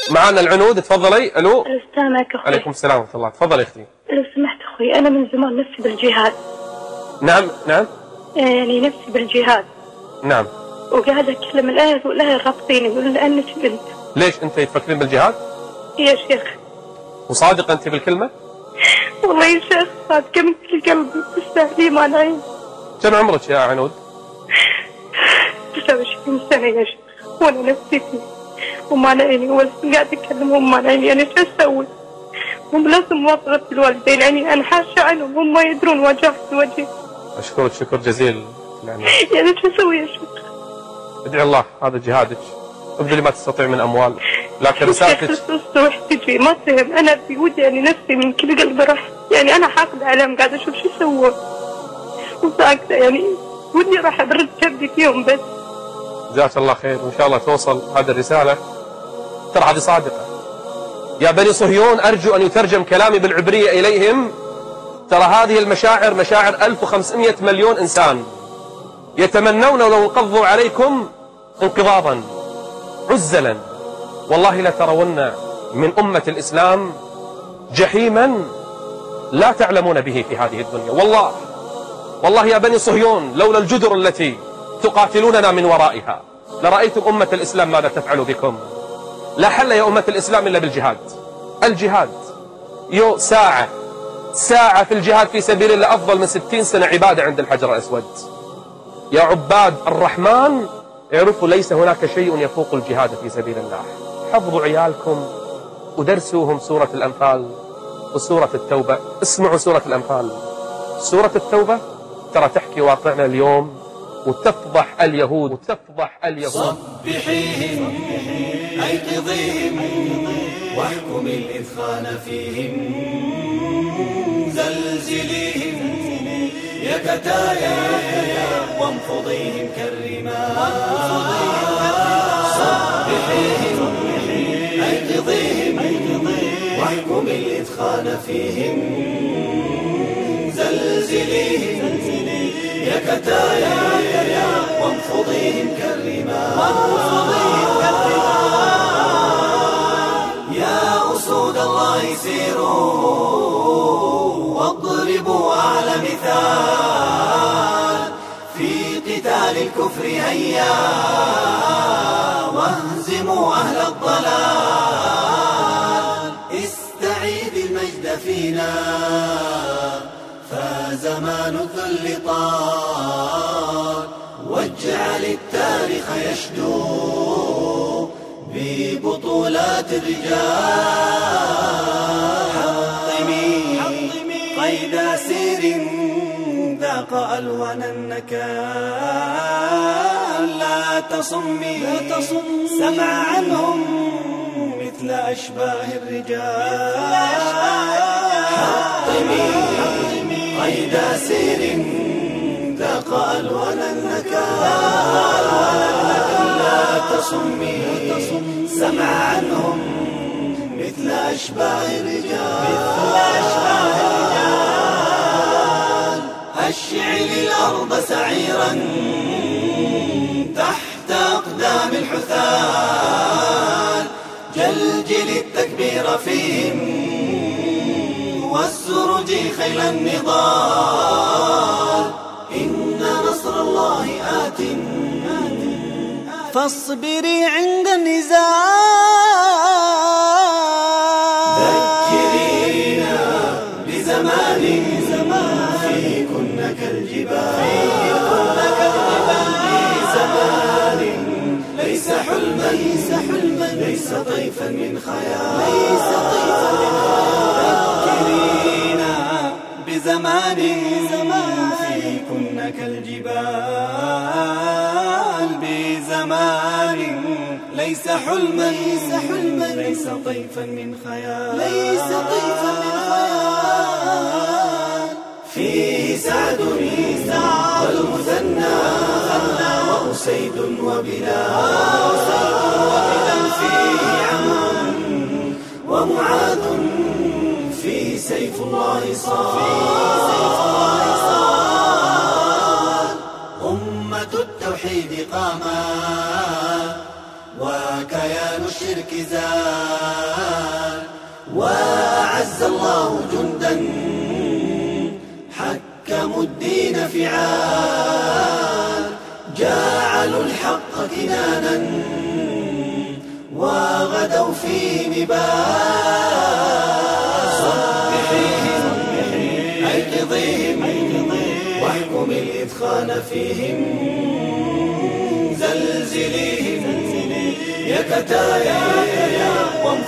معنا العنود، تفضلي. الو. السلامك اخوي. عليكم السلام ورحمه الله. تفضلي اختي. لو سمحت اخوي، انا من زمان نفسي بالجهاد. نعم نعم. يعني نفسي بالجهاد. نعم. وقاعده اكلم الاهل والاهل رافضيني يقولون لانك بنت. ليش انت تفكرين بالجهاد؟ يا شيخ. وصادقه انت بالكلمه؟ والله يا شيخ صادقه من كل قلبي، تستاهلي ما نعين. كم عمرك يا عنود؟ 29 سنه يا شيخ، وانا نفسي فيه وما نعيني، قاعده اكلم وما نعيني. انا شو اسوي؟ هم لازم موافقة الوالدين، يعني انا حاشة عنهم، هم ما يدرون وجهي وجهي. اشكرك شكر جزيل. يعني شو اسوي يا شيخ؟ ادعي الله، هذا جهادك، ابذلي ما تستطيع من اموال، لكن رسالتك روح تجي ما فهم. انا بودي يعني نفسي من كل قلبي راح، يعني انا حاقدة عليهم، قاعدة اشوف شو يسوون وساكتة، يعني ودي راح ابرد كبدي فيهم بس. جزاك الله خير، وان شاء الله توصل هذه الرسالة. ترى هذه صادقة. يا بني صهيون، ارجو ان يترجم كلامي بالعبرية اليهم. ترى هذه المشاعر مشاعر 1500 مليون انسان يتمنون لو انقضوا عليكم انقضاضا عزلا. والله لترون من أمة الإسلام جحيما لا تعلمون به في هذه الدنيا. والله يا بني صهيون، لولا الجدر التي تقاتلوننا من ورائها لرأيتم أمة الإسلام ماذا تفعل بكم. لا حل يا أمة الإسلام إلا بالجهاد. الجهاد ساعة في الجهاد في سبيل الله أفضل من 60 سنة عبادة عند الحجر الأسود. يا عباد الرحمن، اعرفوا ليس هناك شيء يفوق الجهاد في سبيل الله. حفظوا عيالكم ودرسوهم سورة الأنفال وسورة التوبة. اسمعوا سورة الأنفال، سورة التوبة ترى تحكي واقعنا اليوم وتفضح اليهود صبحيهم أيقظيهم واحكم الإثخان فيهم، زلزليهم يا كتايا وانفضيهم كالرمال. صبحيهم أيقظيهم واحكم الإثخان فيهم، زلزليهم يا كتايا وانفضيهم كالرمال. يا أسود الله سيروا واضربوا أعلى مثال في قتال الكفر، هيا واهزموا أهل الضلال. استعيد المجد فينا فزمان الذل طال، واجعل التاريخ يشدو ببطولات الرجال. حطمي قيد أسير ذاق ألوان النكال، لا تصمي سمع عنهم مثل أشباه الرجال. حطمي قيد أسير ذاق ألوان النكال، لا تصمي سمع عنهم مثل أشباه الرجال. أشعل الأرض سعيرا تحت أقدام الحثال، جلجل التكبير فيهم والسرج خيل النضال. إن نصر الله آت فاصبري عند النزال. ذكرينا بزمان في كنا كالجبال، بزمان ليس حلما ليس طيفا من خيال. ذكرينا بزمان في كنا كالجبال، بزمان ليس حلما ليس طيفا من خيال. فيه سعد والمثنى وأسيد وبلال، فيه عمرو ومعاذ، فيه سيف الله صال. أمة التوحيد قامت وكيان الشرك زال، وأعز الله جندا حكموا الدين فعال، جعلوا الحق كنانا وغدوا في نبال. صبحيهم أيقظيهم واحكم الإدخال فيهم، زلزليهم يا كتايا